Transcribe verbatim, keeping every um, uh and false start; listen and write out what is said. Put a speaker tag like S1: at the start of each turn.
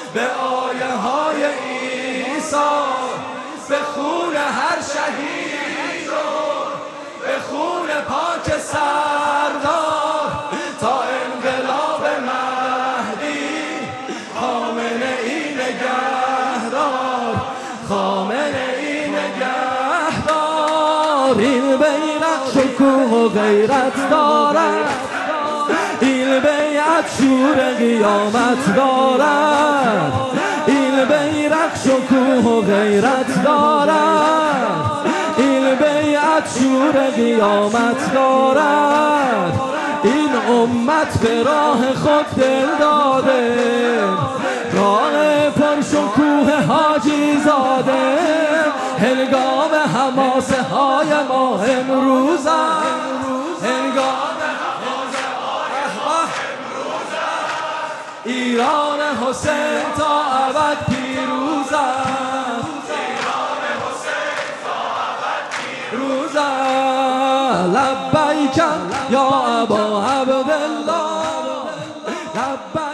S1: به آیه های عیسی، به خون هر شهید و به خون پاک سردار تا انقلاب مهدی. خامنه ای نگهدار، خامنه ای نگهدار. این بیرق شکوه و غیرت دارد، این بیعت شور قیامت دارد. این بیرق شکوه و غیرت دارد، این بیعت شور قیامت دارد. این امت به راه خود دل داده، راه پر شکوه حاجی زاده. هنگام حماسه های ما امروز است، هنگام حماسه های ما امروز است. ایران حسین تا ابد پیروز است، ایران حسین تا ابد پیروز است. لبیک یا ابا عبدالله، لبیک